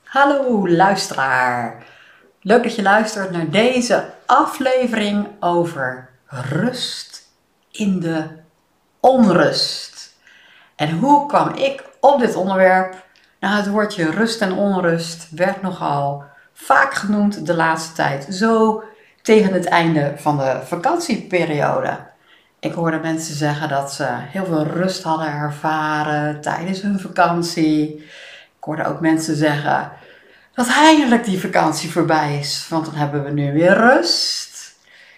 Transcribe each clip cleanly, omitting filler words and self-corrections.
Hallo luisteraar. Leuk dat je luistert naar deze aflevering over rust in de onrust. En hoe kwam ik op dit onderwerp? Nou, het woordje rust en onrust werd nogal vaak genoemd de laatste tijd. Zo tegen het einde van de vakantieperiode. Ik hoorde mensen zeggen dat ze heel veel rust hadden ervaren tijdens hun vakantie. Ik hoorde ook mensen zeggen dat eindelijk die vakantie voorbij is, want dan hebben we nu weer rust.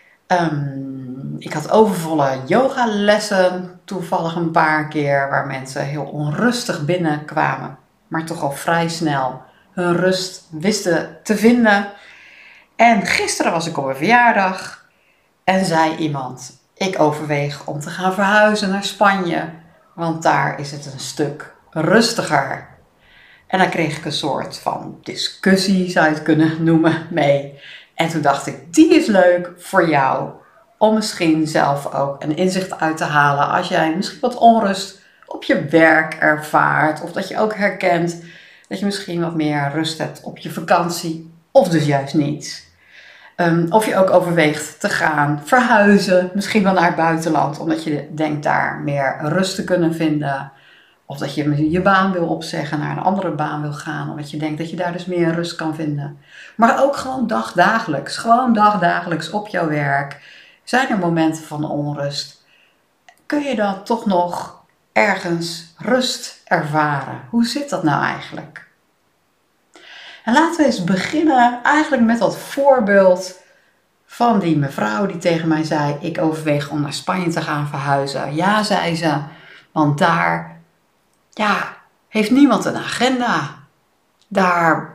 Ik had overvolle yogalessen, toevallig een paar keer, waar mensen heel onrustig binnenkwamen, maar toch al vrij snel hun rust wisten te vinden. En gisteren was ik op een verjaardag en zei iemand: ik overweeg om te gaan verhuizen naar Spanje, want daar is het een stuk rustiger. En dan kreeg ik een soort van discussie, zou je het kunnen noemen, mee. En toen dacht ik, die is leuk voor jou. Om misschien zelf ook een inzicht uit te halen als jij misschien wat onrust op je werk ervaart. Of dat je ook herkent dat je misschien wat meer rust hebt op je vakantie. Of dus juist niet. Of je ook overweegt te gaan verhuizen, misschien wel naar het buitenland. Omdat je denkt daar meer rust te kunnen vinden. Of dat je je baan wil opzeggen, naar een andere baan wil gaan. Omdat je denkt dat je daar dus meer rust kan vinden. Maar ook gewoon dagdagelijks. Gewoon dagdagelijks op jouw werk. Zijn er momenten van onrust? Kun je dan toch nog ergens rust ervaren? Hoe zit dat nou eigenlijk? En laten we eens beginnen eigenlijk met dat voorbeeld van die mevrouw die tegen mij zei: ik overweeg om naar Spanje te gaan verhuizen. Ja, zei ze, want daar heeft niemand een agenda. Daar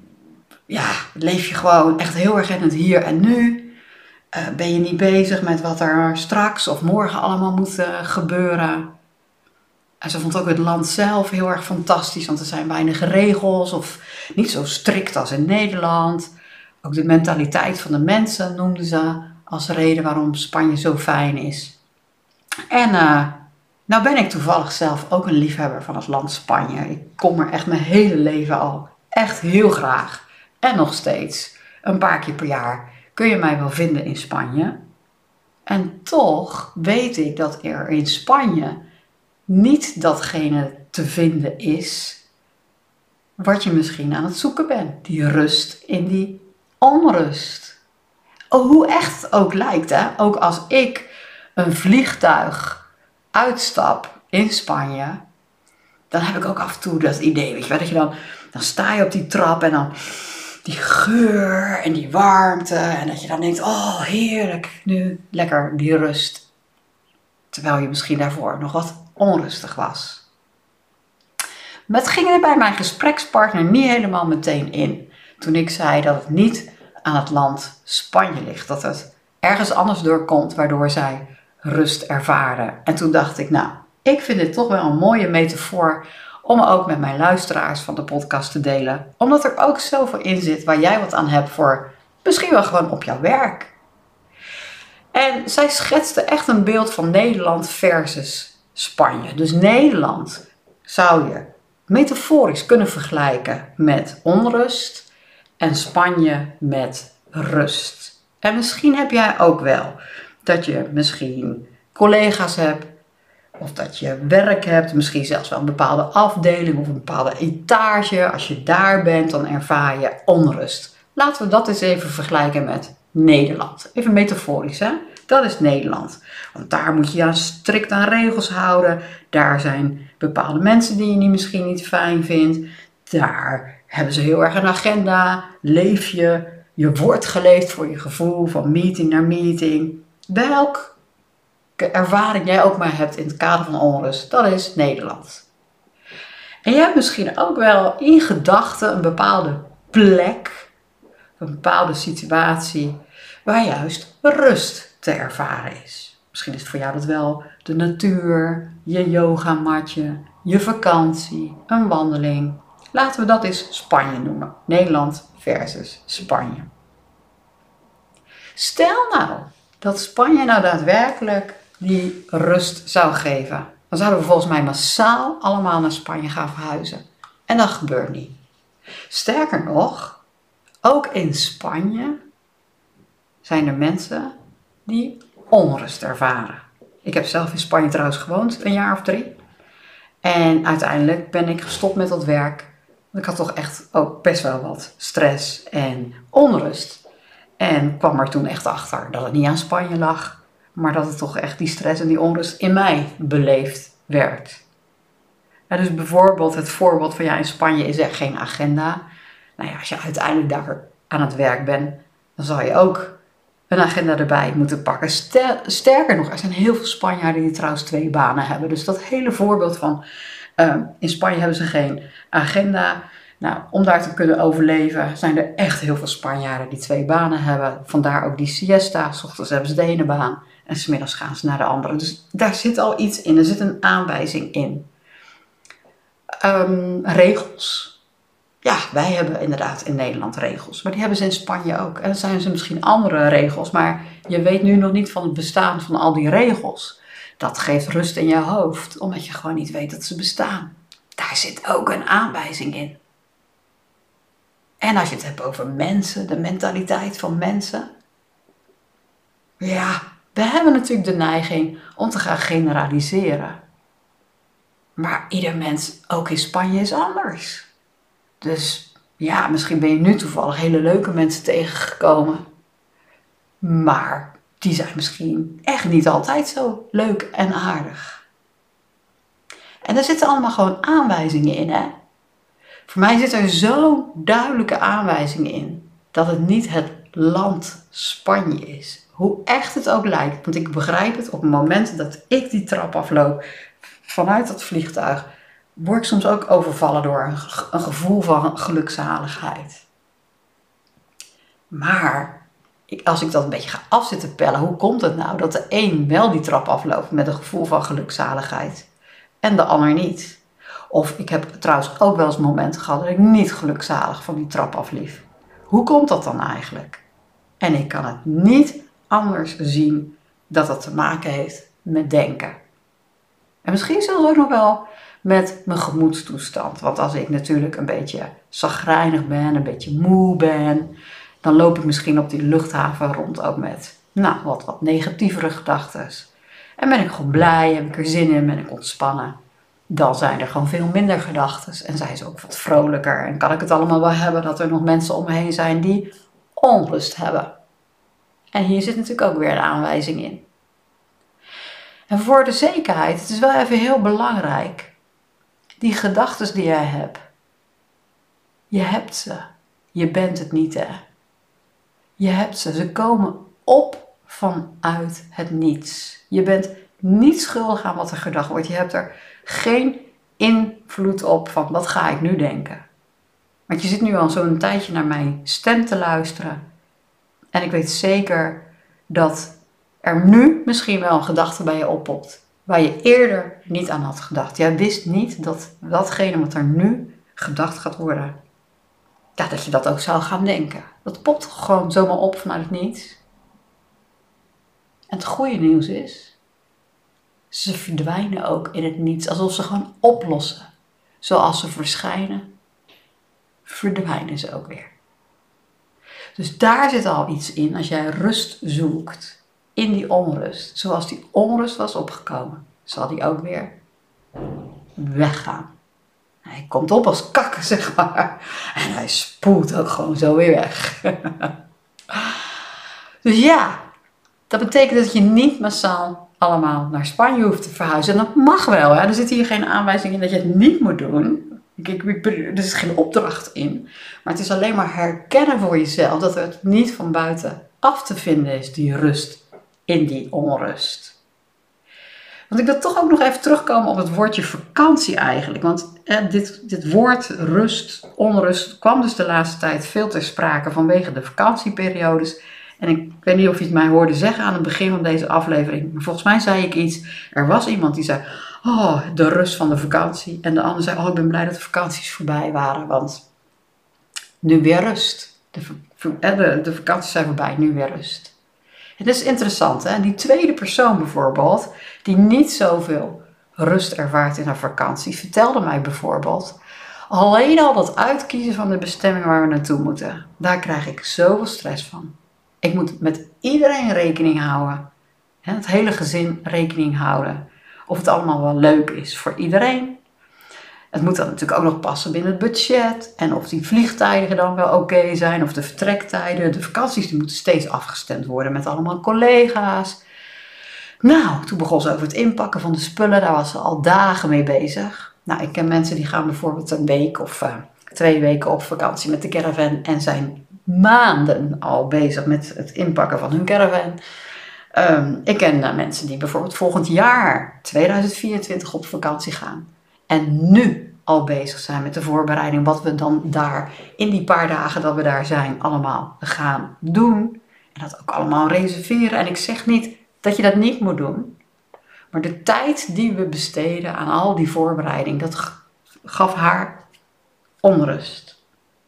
leef je gewoon echt heel erg in het hier en nu. Ben je niet bezig met wat er straks of morgen allemaal moet gebeuren. En ze vond ook het land zelf heel erg fantastisch, want er zijn weinig regels of niet zo strikt als in Nederland. Ook de mentaliteit van de mensen noemde ze als reden waarom Spanje zo fijn is. En nou ben ik toevallig zelf ook een liefhebber van het land Spanje. Ik kom er echt mijn hele leven al echt heel graag. En nog steeds, een paar keer per jaar, kun je mij wel vinden in Spanje. En toch weet ik dat er in Spanje niet datgene te vinden is wat je misschien aan het zoeken bent. Die rust in die onrust. Oh, hoe echt het ook lijkt, hè? Ook als ik een vliegtuig uitstap in Spanje, dan heb ik ook af en toe dat idee, weet je wel, dat je dan sta je op die trap en dan die geur en die warmte en dat je dan denkt, oh heerlijk, nu lekker die rust. Terwijl je misschien daarvoor nog wat onrustig was. Maar het ging er bij mijn gesprekspartner niet helemaal meteen in. Toen ik zei dat het niet aan het land Spanje ligt, dat het ergens anders doorkomt waardoor zij rust ervaren. En toen dacht ik, nou, ik vind dit toch wel een mooie metafoor om ook met mijn luisteraars van de podcast te delen. Omdat er ook zoveel in zit waar jij wat aan hebt voor misschien wel gewoon op jouw werk. En zij schetste echt een beeld van Nederland versus Spanje. Dus Nederland zou je metaforisch kunnen vergelijken met onrust en Spanje met rust. En misschien heb jij ook wel dat je misschien collega's hebt of dat je werk hebt, misschien zelfs wel een bepaalde afdeling of een bepaalde etage. Als je daar bent, dan ervaar je onrust. Laten we dat eens even vergelijken met Nederland. Even metaforisch, hè? Dat is Nederland. Want daar moet je je strikt aan regels houden. Daar zijn bepaalde mensen die je misschien niet fijn vindt. Daar hebben ze heel erg een agenda. Leef je. Je wordt geleefd voor je gevoel van meeting naar meeting. Welke ervaring jij ook maar hebt in het kader van onrust, dat is Nederland. En jij hebt misschien ook wel in gedachten een bepaalde plek, een bepaalde situatie, waar juist rust te ervaren is. Misschien is het voor jou dat wel de natuur, je yogamatje, je vakantie, een wandeling. Laten we dat eens Spanje noemen. Nederland versus Spanje. Stel nou dat Spanje nou daadwerkelijk die rust zou geven. Dan zouden we volgens mij massaal allemaal naar Spanje gaan verhuizen. En dat gebeurt niet. Sterker nog, ook in Spanje zijn er mensen die onrust ervaren. Ik heb zelf in Spanje trouwens gewoond, een jaar of 3. En uiteindelijk ben ik gestopt met dat werk. Want ik had toch echt ook best wel wat stress en onrust. En kwam er toen echt achter dat het niet aan Spanje lag. Maar dat het toch echt die stress en die onrust in mij beleefd werd. Ja, dus bijvoorbeeld het voorbeeld van in Spanje is er geen agenda. Nou ja, als je uiteindelijk daar aan het werk bent, dan zal je ook een agenda erbij moeten pakken. Sterker nog, er zijn heel veel Spanjaarden die trouwens 2 banen hebben. Dus dat hele voorbeeld van in Spanje hebben ze geen agenda. Nou, om daar te kunnen overleven zijn er echt heel veel Spanjaarden die 2 banen hebben. Vandaar ook die siesta. 's Ochtends hebben ze de ene baan en 's middags gaan ze naar de andere. Dus daar zit al iets in. Er zit een aanwijzing in. Regels. Ja, wij hebben inderdaad in Nederland regels, maar die hebben ze in Spanje ook. En dan zijn ze misschien andere regels, maar je weet nu nog niet van het bestaan van al die regels. Dat geeft rust in je hoofd, omdat je gewoon niet weet dat ze bestaan. Daar zit ook een aanwijzing in. En als je het hebt over mensen, de mentaliteit van mensen. Ja, we hebben natuurlijk de neiging om te gaan generaliseren. Maar ieder mens, ook in Spanje, is anders. Dus ja, misschien ben je nu toevallig hele leuke mensen tegengekomen. Maar die zijn misschien echt niet altijd zo leuk en aardig. En er zitten allemaal gewoon aanwijzingen in, hè. Voor mij zit er zo'n duidelijke aanwijzing in dat het niet het land Spanje is. Hoe echt het ook lijkt. Want ik begrijp het op het moment dat ik die trap afloop vanuit dat vliegtuig, word ik soms ook overvallen door een gevoel van gelukzaligheid. Maar als ik dat een beetje ga afzitten pellen, hoe komt het nou dat de een wel die trap afloopt met een gevoel van gelukzaligheid en de ander niet? Of ik heb trouwens ook wel eens momenten gehad dat ik niet gelukzalig van die trap afliep. Hoe komt dat dan eigenlijk? En ik kan het niet anders zien dat het te maken heeft met denken. En misschien zelfs ook nog wel met mijn gemoedstoestand. Want als ik natuurlijk een beetje chagrijnig ben, een beetje moe ben, dan loop ik misschien op die luchthaven rond ook met wat negatievere gedachten. En ben ik gewoon blij, heb ik er zin in, ben ik ontspannen. Dan zijn er gewoon veel minder gedachten en zijn ze ook wat vrolijker. En kan ik het allemaal wel hebben dat er nog mensen om me heen zijn die onrust hebben. En hier zit natuurlijk ook weer een aanwijzing in. En voor de zekerheid, het is wel even heel belangrijk. Die gedachten die jij hebt. Je hebt ze. Je bent het niet, hè. Je hebt ze. Ze komen op vanuit het niets. Je bent niet schuldig aan wat er gedacht wordt. Je hebt er geen invloed op van wat ga ik nu denken. Want je zit nu al zo'n tijdje naar mijn stem te luisteren. En ik weet zeker dat er nu misschien wel een gedachte bij je oppopt. Waar je eerder niet aan had gedacht. Jij wist niet dat datgene wat er nu gedacht gaat worden. Ja, dat je dat ook zou gaan denken. Dat popt gewoon zomaar op vanuit het niets. En het goede nieuws is, ze verdwijnen ook in het niets. Alsof ze gewoon oplossen. Zoals ze verschijnen, verdwijnen ze ook weer. Dus daar zit al iets in als jij rust zoekt in die onrust. Zoals die onrust was opgekomen, zal die ook weer weggaan. Hij komt op als kakken, zeg maar. En hij spoelt ook gewoon zo weer weg. Dus ja, dat betekent dat je niet massaal allemaal naar Spanje hoeft te verhuizen. En dat mag wel, hè. Er zit hier geen aanwijzing in dat je het niet moet doen. Er is geen opdracht in. Maar het is alleen maar herkennen voor jezelf dat het niet van buiten af te vinden is, die rust in die onrust. Want ik wil toch ook nog even terugkomen op het woordje vakantie eigenlijk. Want dit woord rust, onrust kwam dus de laatste tijd veel ter sprake vanwege de vakantieperiodes. En ik weet niet of je het mij hoorde zeggen aan het begin van deze aflevering. Maar volgens mij zei ik iets. Er was iemand die zei, oh, de rust van de vakantie. En de ander zei, oh, ik ben blij dat de vakanties voorbij waren. Want nu weer rust. De vakanties zijn voorbij, nu weer rust. Het is interessant, hè? Die tweede persoon bijvoorbeeld, die niet zoveel rust ervaart in haar vakantie, vertelde mij bijvoorbeeld, Alleen al dat uitkiezen van de bestemming waar we naartoe moeten, daar krijg ik zoveel stress van. Ik moet met iedereen rekening houden. Het hele gezin rekening houden. Of het allemaal wel leuk is voor iedereen. Het moet dan natuurlijk ook nog passen binnen het budget. En of die vliegtijden dan wel oké zijn. Of de vertrektijden. De vakanties die moeten steeds afgestemd worden met allemaal collega's. Nou, toen begon ze over het inpakken van de spullen. Daar was ze al dagen mee bezig. Nou, ik ken mensen die gaan bijvoorbeeld een week of 2 weken op vakantie met de caravan. En zijn maanden al bezig met het inpakken van hun caravan. Ik ken mensen die bijvoorbeeld volgend jaar, 2024, op vakantie gaan. En nu al bezig zijn met de voorbereiding. Wat we dan daar in die paar dagen dat we daar zijn allemaal gaan doen. En dat ook allemaal reserveren. En ik zeg niet dat je dat niet moet doen. Maar de tijd die we besteden aan al die voorbereiding, dat gaf haar onrust.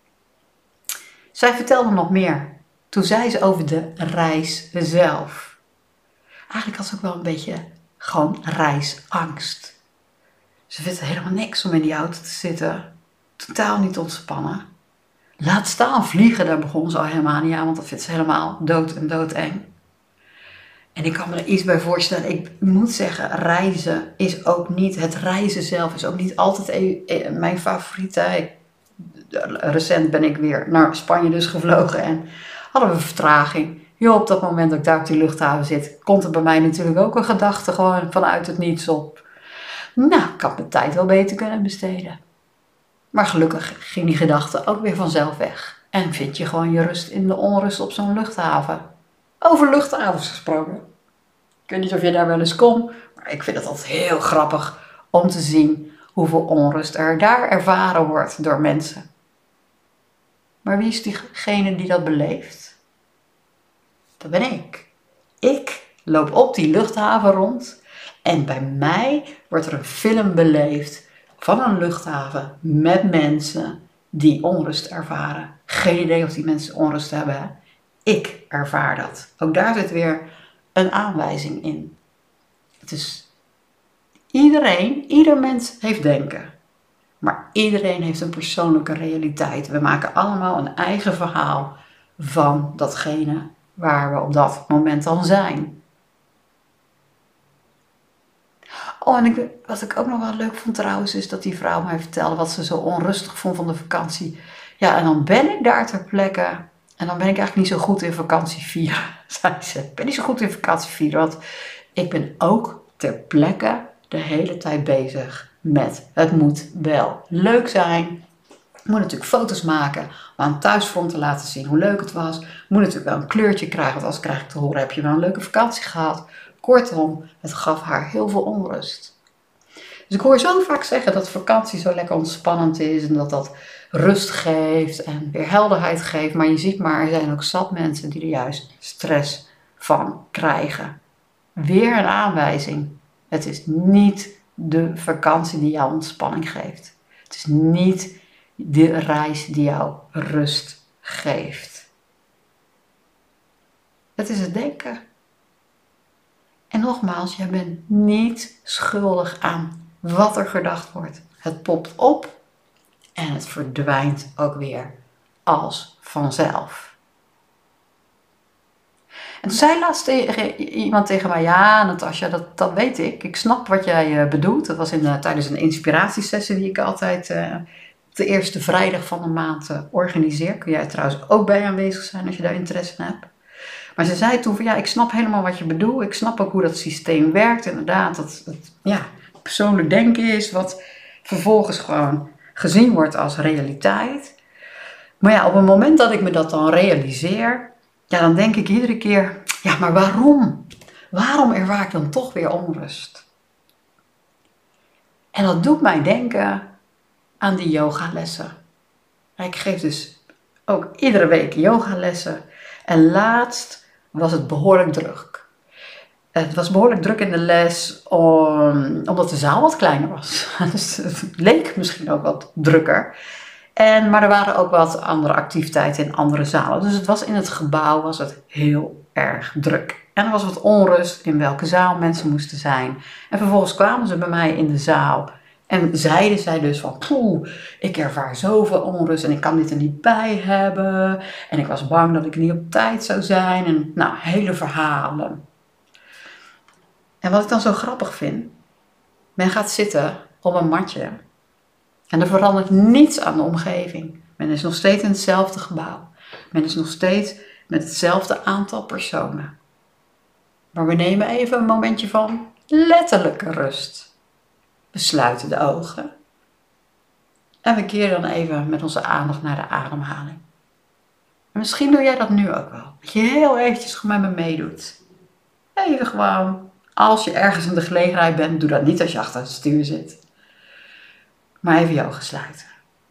Zij vertelde nog meer. Toen zei ze over de reis zelf. Eigenlijk had ze ook wel een beetje gewoon reisangst. Ze vindt het helemaal niks om in die auto te zitten. Totaal niet ontspannen. Laat staan vliegen, daar begon ze al helemaal niet aan, want dat vindt ze helemaal dood en doodeng. En ik kan me er iets bij voorstellen. Ik moet zeggen, reizen is ook niet, het reizen zelf is ook niet altijd mijn favoriet. Recent ben ik weer naar Spanje dus gevlogen en hadden we vertraging. Joh, op dat moment dat ik daar op die luchthaven zit, komt er bij mij natuurlijk ook een gedachte gewoon vanuit het niets op. Nou, ik had mijn tijd wel beter kunnen besteden. Maar gelukkig ging die gedachte ook weer vanzelf weg. En vind je gewoon je rust in de onrust op zo'n luchthaven. Over luchthavens gesproken. Ik weet niet of je daar wel eens komt, maar ik vind het altijd heel grappig om te zien hoeveel onrust er daar ervaren wordt door mensen. Maar wie is diegene die dat beleeft? Dat ben ik. Ik loop op die luchthaven rond en bij mij wordt er een film beleefd van een luchthaven met mensen die onrust ervaren. Geen idee of die mensen onrust hebben. Hè? Ik ervaar dat. Ook daar zit weer een aanwijzing in. Het is ieder mens heeft denken. Maar iedereen heeft een persoonlijke realiteit. We maken allemaal een eigen verhaal van datgene waar we op dat moment dan zijn. Oh, en wat ik ook nog wel leuk vond trouwens, is dat die vrouw mij vertelde wat ze zo onrustig vond van de vakantie. Ja, en dan ben ik daar ter plekke en dan ben ik eigenlijk niet zo goed in vakantie vieren, zei ze. Ik ben niet zo goed in vakantie vieren, want ik ben ook ter plekke de hele tijd bezig met het moet wel leuk zijn. Ik moet natuurlijk foto's maken om aan thuisfront te laten zien hoe leuk het was. Ik moet natuurlijk wel een kleurtje krijgen, want anders krijg ik te horen, heb je wel een leuke vakantie gehad. Kortom, het gaf haar heel veel onrust. Dus ik hoor zo vaak zeggen dat vakantie zo lekker ontspannend is en dat dat rust geeft en weer helderheid geeft. Maar je ziet maar, er zijn ook zat mensen die er juist stress van krijgen. Weer een aanwijzing. Het is niet de vakantie die jou ontspanning geeft. Het is niet de reis die jou rust geeft. Het is het denken. En nogmaals, jij bent niet schuldig aan wat er gedacht wordt. Het popt op en het verdwijnt ook weer als vanzelf. En toen zei laatst iemand tegen mij, ja Natasja, dat weet ik. Ik snap wat jij bedoelt. Dat was tijdens een inspiratiesessie die ik altijd de eerste vrijdag van de maand organiseer. Kun jij trouwens ook bij aanwezig zijn als je daar interesse in hebt. Maar ze zei toen van ja, ik snap helemaal wat je bedoelt. Ik snap ook hoe dat systeem werkt. Inderdaad, dat het persoonlijk denken is wat vervolgens gewoon gezien wordt als realiteit. Maar ja, op het moment dat ik me dat dan realiseer, ja, dan denk ik iedere keer, ja, maar waarom? Waarom ervaar ik dan toch weer onrust? En dat doet mij denken aan die yogalessen. Ik geef dus ook iedere week yogalessen. En laatst was het behoorlijk druk. Het was behoorlijk druk in de les omdat de zaal wat kleiner was. Dus het leek misschien ook wat drukker. Maar er waren ook wat andere activiteiten in andere zalen. Dus het was in het gebouw was het heel erg druk. En er was wat onrust in welke zaal mensen moesten zijn. En vervolgens kwamen ze bij mij in de zaal. En zeiden zij dus van, ik ervaar zoveel onrust en ik kan dit er niet bij hebben. En ik was bang dat ik niet op tijd zou zijn. En nou, hele verhalen. En wat ik dan zo grappig vind, men gaat zitten op een matje en er verandert niets aan de omgeving. Men is nog steeds in hetzelfde gebouw. Men is nog steeds met hetzelfde aantal personen. Maar we nemen even een momentje van letterlijke rust. We sluiten de ogen. En we keren dan even met onze aandacht naar de ademhaling. En misschien doe jij dat nu ook wel. Dat je heel eventjes met me meedoet. Even gewoon, als je ergens in de gelegenheid bent, doe dat niet als je achter het stuur zit. Maar even je ogen sluiten.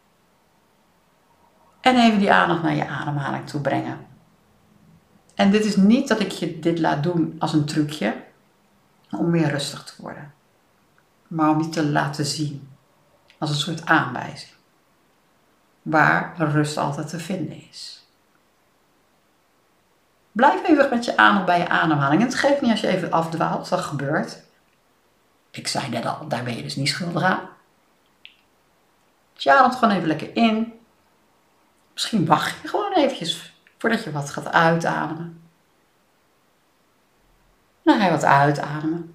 En even die aandacht naar je ademhaling toe brengen. En dit is niet dat ik je dit laat doen als een trucje om weer rustig te worden. Maar om je te laten zien als een soort aanwijzing. Waar rust altijd te vinden is. Blijf even met je aandacht bij je ademhaling. En het geeft niet als je even afdwaalt, dat gebeurt. Ik zei net al, daar ben je dus niet schuldig aan. Dus je ademt gewoon even lekker in. Misschien wacht je gewoon eventjes voordat je wat gaat uitademen. Dan ga je wat uitademen.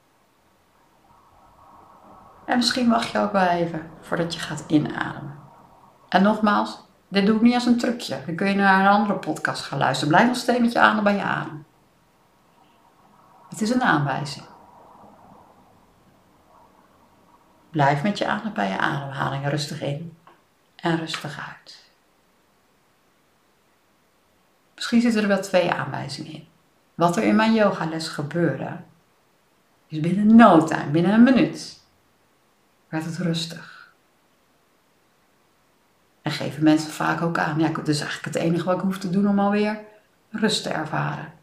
En misschien wacht je ook wel even voordat je gaat inademen. En nogmaals, dit doe ik niet als een trucje. Dan kun je naar een andere podcast gaan luisteren. Blijf nog steeds met je aandacht bij je adem. Het is een aanwijzing. Blijf met je aandacht bij je ademhaling rustig in en rustig uit. Misschien zitten er wel 2 aanwijzingen in. Wat er in mijn yogales gebeurde, is binnen no time, binnen een minuut, werd het rustig. En geven mensen vaak ook aan. Ja, dat is eigenlijk het enige wat ik hoef te doen om alweer rust te ervaren.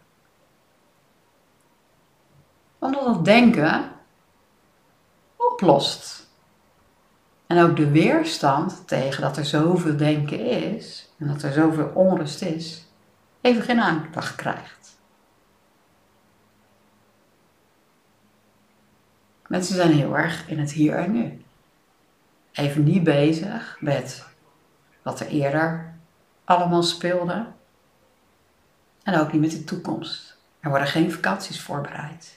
Omdat het denken oplost. En ook de weerstand tegen dat er zoveel denken is en dat er zoveel onrust is, even geen aandacht krijgt. Mensen zijn heel erg in het hier en nu. Even niet bezig met wat er eerder allemaal speelde. En ook niet met de toekomst. Er worden geen vakanties voorbereid.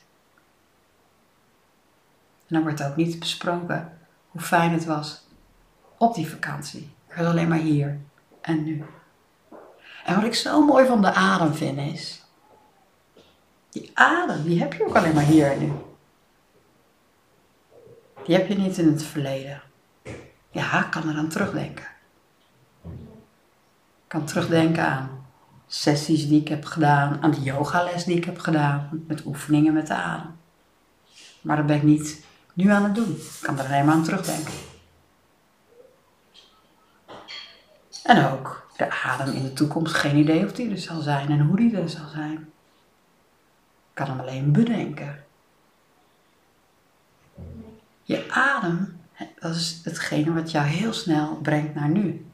En dan wordt ook niet besproken hoe fijn het was op die vakantie. Er is alleen maar hier en nu. En wat ik zo mooi van de adem vind is, die adem, die heb je ook alleen maar hier en nu. Die heb je niet in het verleden. Ja, ik kan er aan terugdenken. Ik kan terugdenken aan sessies die ik heb gedaan, aan de yogales die ik heb gedaan, met oefeningen met de adem. Maar dat ben ik niet nu aan het doen. Ik kan er alleen maar aan terugdenken. En ook de adem in de toekomst, geen idee of die er zal zijn en hoe die er zal zijn. Ik kan hem alleen bedenken. Je adem, dat is hetgene wat jou heel snel brengt naar nu.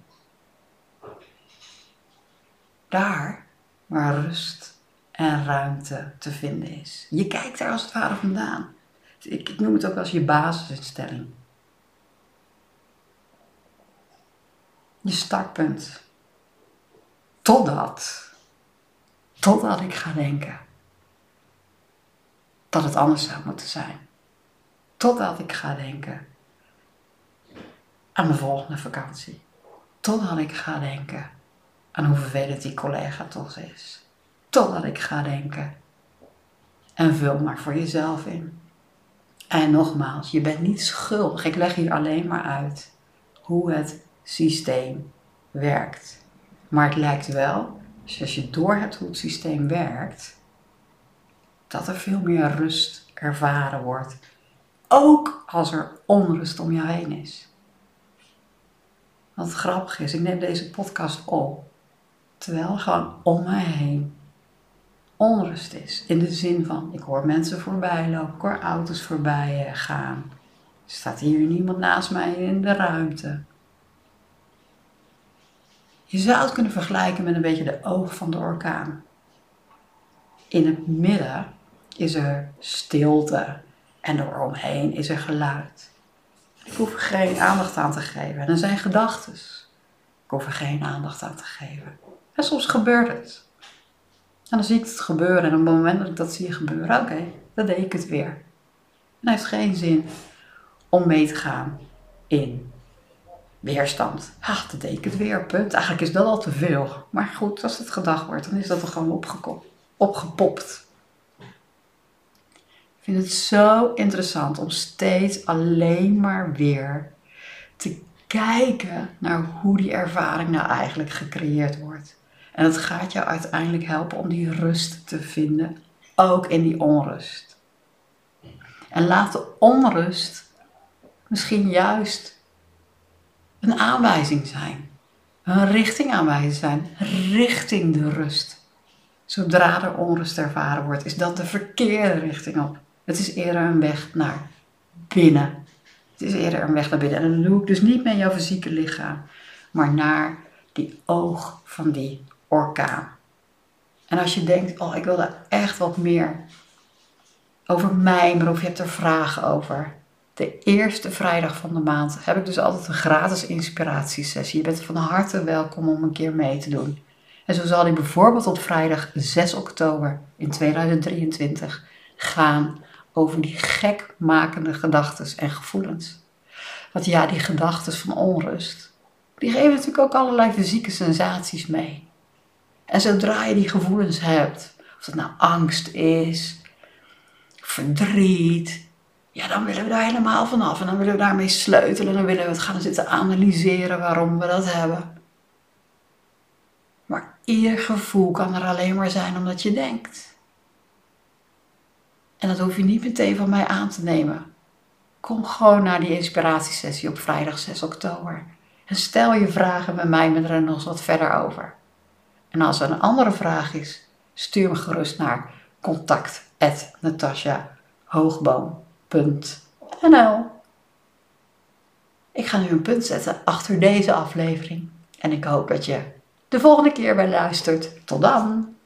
Daar waar rust en ruimte te vinden is. Je kijkt daar als het ware vandaan. Ik noem het ook als je basisinstelling. Je startpunt. Totdat ik ga denken dat het anders zou moeten zijn. Totdat ik ga denken aan mijn volgende vakantie. Totdat ik ga denken aan hoe vervelend die collega toch is. Totdat ik ga denken. En vul maar voor jezelf in. En nogmaals, je bent niet schuldig. Ik leg hier alleen maar uit hoe het systeem werkt. Maar het lijkt wel, als je doorhebt hoe het systeem werkt, dat er veel meer rust ervaren wordt. Ook als er onrust om jou heen is. Wat grappig is, ik neem deze podcast op, terwijl er gewoon om mij heen onrust is. In de zin van, ik hoor mensen voorbij lopen, ik hoor auto's voorbij gaan. Er staat hier niemand naast mij in de ruimte. Je zou het kunnen vergelijken met een beetje de oog van de orkaan. In het midden is er stilte en eromheen is er geluid. Ik hoef er geen aandacht aan te geven. En er zijn gedachten. Ik hoef er geen aandacht aan te geven. En soms gebeurt het. En dan zie ik het gebeuren. En op het moment dat ik dat zie gebeuren, oké, dan deed ik het weer. En het heeft geen zin om mee te gaan in weerstand. Dat deed ik het weer, punt. Eigenlijk is dat al te veel. Maar goed, als het gedacht wordt, dan is dat er gewoon opgepopt. Ik vind het zo interessant om steeds alleen maar weer te kijken naar hoe die ervaring nou eigenlijk gecreëerd wordt. En het gaat jou uiteindelijk helpen om die rust te vinden, ook in die onrust. En laat de onrust misschien juist een aanwijzing zijn. Een richtingaanwijzing zijn, richting de rust. Zodra er onrust ervaren wordt, is dat de verkeerde richting op. Het is eerder een weg naar binnen. Het is eerder een weg naar binnen. En dat doe ik dus niet met jouw fysieke lichaam, maar naar die oog van die orkaan. En als je denkt, ik wil daar echt wat meer over mijmeren of je hebt er vragen over. De eerste vrijdag van de maand heb ik dus altijd een gratis inspiratiesessie. Je bent van harte welkom om een keer mee te doen. En zo zal die bijvoorbeeld op vrijdag 6 oktober in 2023 gaan over die gekmakende gedachten en gevoelens. Want ja, die gedachten van onrust, die geven natuurlijk ook allerlei fysieke sensaties mee. En zodra je die gevoelens hebt, of het nou angst is, verdriet, ja, dan willen we daar helemaal vanaf. En dan willen we daarmee sleutelen. Dan willen we het gaan zitten analyseren waarom we dat hebben. Maar ieder gevoel kan er alleen maar zijn omdat je denkt. En dat hoef je niet meteen van mij aan te nemen. Kom gewoon naar die inspiratiesessie op vrijdag 6 oktober. En stel je vragen met mij met er nog eens wat verder over. En als er een andere vraag is, stuur me gerust naar contact@natasjahhoogboom.nl. Ik ga nu een punt zetten achter deze aflevering. En ik hoop dat je de volgende keer weer luistert. Tot dan!